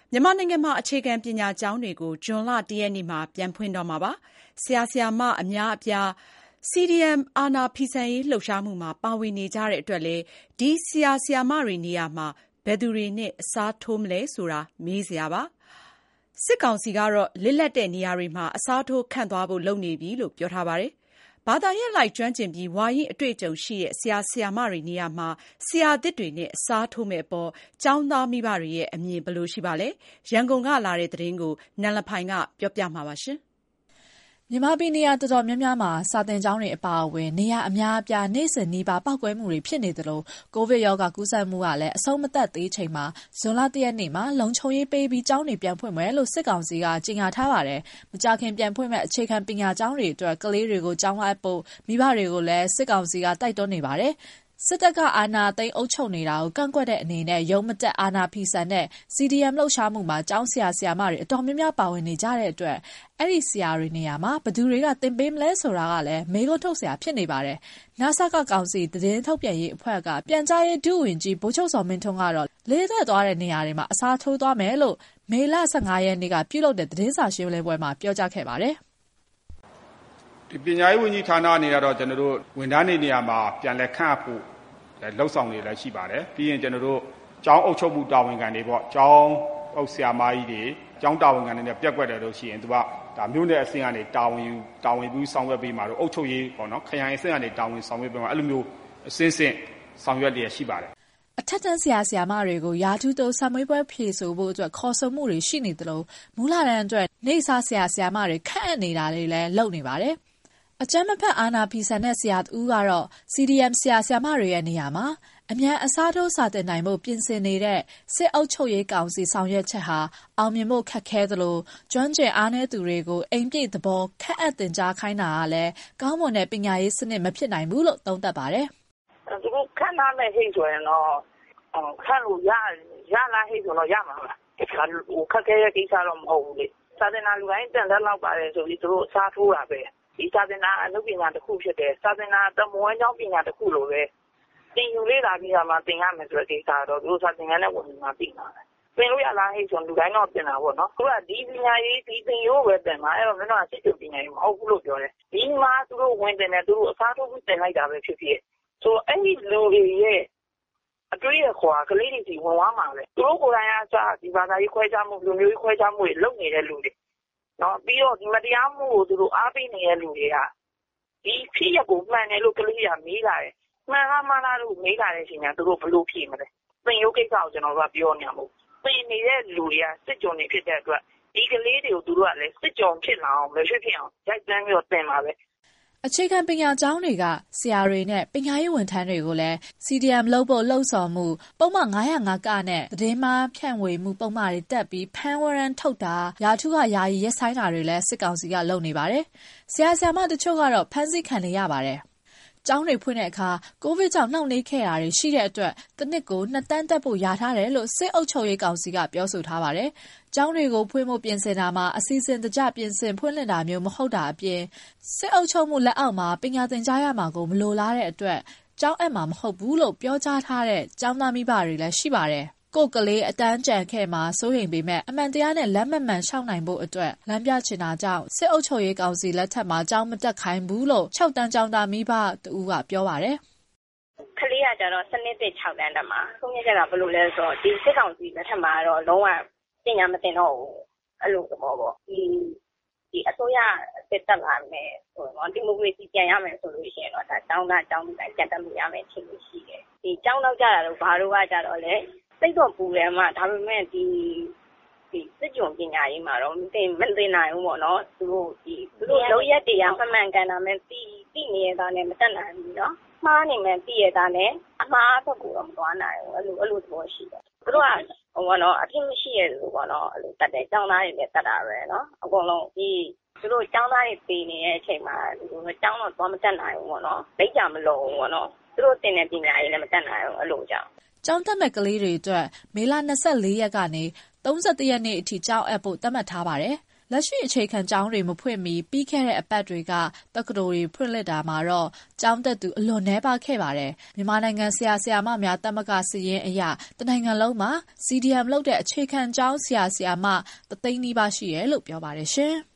မြန်မာနိုင်ငံမှာအခြေခံပညာကျောင်းတွေကိုဇွန်လ ၁ ရက်နေ့မှာပြန်ဖွင့်တော့မှာပါ။ဆရာဆရာမအများအပြား CDM အာဏာဖီဆန်ရေးလှုပ်ရှားမှုမှာပါဝင်နေကြတဲ့အတွက်လည်းဒီဆရာဆရာမတွေနေရာမှာဘယ်သူတွေနဲ့အစားထိုးမလဲဆိုတာမေးစရာပါ။စစ်ကောင်စီကတော့လစ်လပ်တဲ့နေရာတွေမှာအစားထိုးခန့်သွားဖို့လုပ်နေပြီလို့ပြောထားပါတယ်။ဘာသာရပ်လိုက်ကျွမ်းကျင်ပြီးဝါရင့်အတွေ့အကြုံရှိတဲ့ဆရာဆရာမတွေနေရာမှာဆရာသစ်တွေနဲ့အစားထိုးမယ့်အပေါ်ကျောင်းသားမိဘတွေရဲ့အမြင်ဘယ်လိုရှိပါလဲ။ရန်ကုန်ကလာတဲ့သတင်းကိုနန်လဖိုင်ကပြောပြမှာပါ။မြန်မာပြည်နေရာတော်တော်များများမှာစာသင်ကျောင်းတွေအပါအဝင်နေရာအများအပြားနေ့စဉ်နှီးပါပောက်ကွဲမှုတွေဖြစ်နေသလိုကိုဗစ်ရောဂါကူးစက်မှုကလည်းအဆုံးမသတ်သေးချိန်မှာဇွန်လ ၁ ရက်နေ့မှာလုံခြုံရေးပေးပြီးကျောင်းတွေပြန်ဖွင့်မယ်လို့စစ်ကောင်စီကကြေညာထားပါတယ်။မကြာခင်ပြန်ဖွင့်မဲ့အခြေခံပညာကျောင်းတွေအတွက်ကလေးတွေကိုကျောင်းလိုက်ဖို့မိဘတွေကိုလည်းစစ်ကောင်စီကတိုက်တွန်းနေပါတယ်။စစ်တပ်ကအာဏာသိမ်းအုပ်ချုပ်နေတာကိုကန့်ကွက်တဲ့အနေနဲ့ရုံးမတက်အာဏာဖီဆန်တဲ့ CDM လှုပ်ရှားမှုမှာကျောင်းဆရာဆရာမတွေအတော်များများပါဝင်နေကြတဲ့အတွက်အဲ့ဒီဆရာတွေနေရာမှာဘယ်သူတွေကသင်ပေးမလဲဆိုတာကလည်းမေးခွန်းထုတ်စရာဖြစ်နေပါတယ်။နစကကောင်စီသတင်းထုတ်ပြန်ရေးအဖွဲ့ကပြန်ကြားရေးဒုဝန်ကြီးဗိုလ်ချုပ်စောမင်းထွန်းကတော့လေးသက်သွားတဲ့နေရာတွေမှာအစားထိုးသွားမယ်လို့မေလ 15 ရက်နေ့ကပြုလုပ်တဲ့သတင်းစာရှင်းလင်းပွဲမှာပြောကြားခဲ့ပါတယ်။ဒီပညာရေးဝန်ကြီးဌာနအနေနဲ့တော့ကျွန်တော်တို့ဝန်ထမ်းတွေနေရာမှာပြန်လည်ခန့်အပ်ဖို့လှုပ်ဆောင်နေလည်းရှိပါတယ်ပြီးရင်ကျွန်တော်တို့ကျောင်းအုပ်ချုပ်မှုတာဝန်ခံတွေပေါ့ကျောင်းအုပ်ဆရာမကြီးတွေကျောင်းတာဝန်ခံတွေနဲ့ပြက်ကွက်တယ်လို့ရှိရင်သူကဒါမျိုးနဲ့အဆင့်ကနေတာဝန်ပြီးဆောင်ရွက်ပေးမှာတော့အုပ်ချုပ်ရေးပေါ့နော်ခရိုင်အဆင့်ကနေတာဝန်ဆောင်ရွက်ပေးမှာအဲ့လိုမျိုးအဆင့်ဆောင်ရွက်လျက်ရှိပါတယ်အထက်တန်းဆရာဆရာမတွေကိုရာထူးတိုးဆံမွေးပွဲဖြေဆိုဖို့အတွက်ခေါ်ဆိုမှုတွေရှိနေသလိုမူလတန်းအတွက်နေစာဆရာဆရာမတွေခန့်အပ်နေတာတွေလည်းလုပ်နေပါတယ်အကြမ်းမဖက်အာဏာဖီဆန်တဲ့ဆရာတူကတော့ CDM ဆရာဆရာမတွေရဲ့နေရာမှာအမြန်အစားထိုးစာတင်နိုင်မှုပြင်ဆင်နေတဲ့စစ်အုပ်ချုပ်ရေးကောင်စီဆောင်ရွက်ချက်ဟာအောင်မြင်ဖို့ခက်ခဲသလိုကျွမ်းကျင်အားနည်းသူတွေကိုအိမ်ပြည့်သဘောခန့်အပ်တင်ကြားခိုင်းတာကလည်းကောင်းမွန်တဲ့ပညာရေးစနစ်မဖြစ်နိုင်ဘူးလို့သုံးသပ်ပါတယ်။ဒီခန့်ထားမဲ့ဟိတ်ဆိုရင်တော့ခန့်လို့ရလားဟိတ်ဆိုတော့ရမှာပါ။ခက်ခဲတဲ့ကိစ္စတော့မဟုတ်ဘူးလေ။စာတင်တာလူတိုင်းတန်တက်လောက်ပါတယ်ဆိုပြီးသူတို့အစားထိုးတာပဲ။ဒီစာသင်တာအလုပ်ပညာတစ်ခုဖြစ်တယ်စာသင်တာတမွေးကျောင်းပညာတစ်ခုလိုပဲသင်ယူလေ့လာပြီးမှသင်ရမယ်ဆိုတဲ့ကိစ္စတော့သူစာသင်ခန်းနဲ့ဝင်ပြီးမှပြီးမှာပဲသင်လို့ရလားဟဲ့ဆိုလူတိုင်းတော့သင်တာပေါ့နော်သူကဒီပညာရေးဒီသင်ရိုးပဲသင်မှာအဲ့တော့မင်းတို့ကစစ်ကျုပ်ပညာရေးမဟုတ်ဘူးလို့ပြောတယ်ဒီမှာသူတို့ဝင်တယ်နဲ့သူတို့အစားထိုးပြီးသင်လိုက်တာပဲဖြစ်ဖြစ်ဆိုအဲ့ဒီလူတွေရဲ့အတွေ့အခေါ်ကလေးတွေစီဝင်သွားမှာပဲသူတို့ကိုယ်တိုင်ကစဒီဘာသာရေးခွဲခြားမှုလူမျိုးရေးခွဲခြားမှုတွေလုပ်နေတဲ့လူတွေနော်ပြီးတော့ဒီမတရားမှုကိုသူတို့အားပေးနေတဲ့လူတွေကဒီဖြစ်ရကိုမှန်တယ်လို့ကလေးကမေးလာတယ်မှန်လားမှားလားလို့မေးလာတဲ့အချိန်ကသူတို့ဘလို့ဖြေမလဲသင်ရိုးကိစ္စကိုကျွန်တော်တို့ကပြောနေမှာမဟုတ်သင်နေတဲ့လူတွေကစစ်ကြုံနေဖြစ်တဲ့အတွက်ဒီကလေးတွေကိုသူတို့ကလည်းစစ်ကြုံဖြစ်လာအောင်မဖြစ်အောင်ရိုက်တန်းပြီးတော့သင်ပါပဲအခြေခံပညာကျောင်းတွေကဆရာတွေနဲ့ပညာရေးဝန်ထမ်းတွေကိုလည်း CDM လုပ်ဖို့လှုံ့ဆော်မှုပုံမှန်905ကနဲ့သတင်းမှားဖြန့်ဝေမှုပုံမှန်တွေတက်ပြီးဖမ်းဝရမ်းထုတ်တာရာထူးကယာယီရက်ဆိုင်တာတွေလည်းစစ်ကောင်စီကလုပ်နေပါတယ်။ဆရာဆရာမတချို့ကတော့ဖမ်းဆီးခံနေရပါတယ်။ကျောင်းတွေဖွင့်တဲ့အခါကိုဗစ်ကြောင့်နှောင့်နှေးခဲ့တာတွေရှိတဲ့အတွက်တစ်နှစ်ကို2 တန်းတက်ဖို့ယာထားတယ်လို့စစ်အုပ်ချုပ်ရေးကောင်စီကပြောဆိုထားပါတယ်။ကျောင်းတွေကိုဖွင့်ဖို့ပြင်ဆင်တာမှာအစီအစဉ်တကျပြင်ဆင်ဖွင့်လှစ်တာမျိုးမဟုတ်တာအပြင်စစ်အုပ်ချုပ်မှုလက်အောက်မှာပညာသင်ကြားရမှာကိုမလိုလားတဲ့အတွက်ကျောင်းအပ်မှာမဟုတ်ဘူးလို့ပြောကြားထားတဲ့ကျောင်းသားမိဘတွေလည်းရှိပါတယ်။ကိုကလေးအတန်းကြံခဲ့မှာစိုးရိမ်ပေမဲ့အမှန်တရားနဲ့လက်မှန်မှန်ရှောက်နိုင်ဖို့အတွက်လမ်းပြချင်တာကြောင့်စစ်အုပ်ချုပ်ရေးကောင်စီလက်ထက်မှာကျောင်းမတက်ခိုင်းဘူးလို့6 တန်းကျောင်းသားမိဘတူကပြောပါတယ်။ကလေးကကျတော့စနစ်သစ်6 တန်းတက်မှာဆုံးဖြတ်ချက်ကဘယ်လိုလဲဆိုတော့ဒီစစ်ကောင်စီလက်ထက်မှာတော့လုံးဝပညာမသင်တော့ဘူးအဲ့လိုသဘောပေါ့ဒီအစိုးရစစ်တက်လာမယ်ဆိုတော့ဒီမိုကရေစီပြန်ရမယ်ဆိုလို့ရှိရင်တော့ဒါကျောင်းသားကျောင်းတိုင်းပြန်တက်လို့ရမယ်အခြေအနေရှိတယ်ဒီကျောင်းတော့ကြတာတော့ဘာလို့ကကြတော့လဲစိတ်တော့ပူတယ်မှာဒါပေမဲ့ဒီစစ်ကြုံပညာရေးမှာတော့မသိနိုင်ဘူးပေါ့နော်သူတို့လုံးရက်တရားမှန်ကန်တာနဲ့သိနေရတာနဲ့မတက်နိုင်ဘူးနော်မှားနေမှသိရတာနဲ့အမှားဘက်ကိုတော့မသွားနိုင်ဘူးအဲ့လိုသဘောရှိတယ်သူတို့ကဟိုနော်အဖြစ်မရှိရလို့ပေါ့နော်အဲ့လိုတက်တယ်ကျောင်းသားတွေလည်းတက်တာပဲနော်အကုန်လုံးသူတို့ကျောင်းသားတွေပေးနေတဲ့အချိန်မှာကျောင်းတော့သွားမတက်နိုင်ဘူးပေါ့နော်လက်ကြမလုံးဘူးပေါ့နော်သူတို့တင်တဲ့ပညာရေးလည်းမတက်နိုင်ဘူးအဲ့လိုကြောင့်ကျောင်းတက်မဲ့ကလေးတွေအတွက်မေလ 24 ရက်ကနေ31 ရက်နေ့အထိကျောင်းအပ်ဖို့သတ်မှတ်ထားပါတယ်လက်ရှိအခြေခံကျောင်းတွေမဖွင့်မီပြီးခဲ့တဲ့အပတ်တွေကတက္ကသိုလ်တွေဖွင့်လှစ်တာမှာတော့ကျောင်းတက်သူအလွန်နှဲပါခဲ့ပါတယ်။မြန်မာနိုင်ငံဆရာဆရာမများသမဂ္ဂစာရင်းအရတနိုင်ငံလုံးမှာ CDM လုပ်တဲ့အခြေခံကျောင်းဆရာဆရာမ3သိန်းနီးပါးရှိတယ်လို့ပြောပါတယ်ရှင်။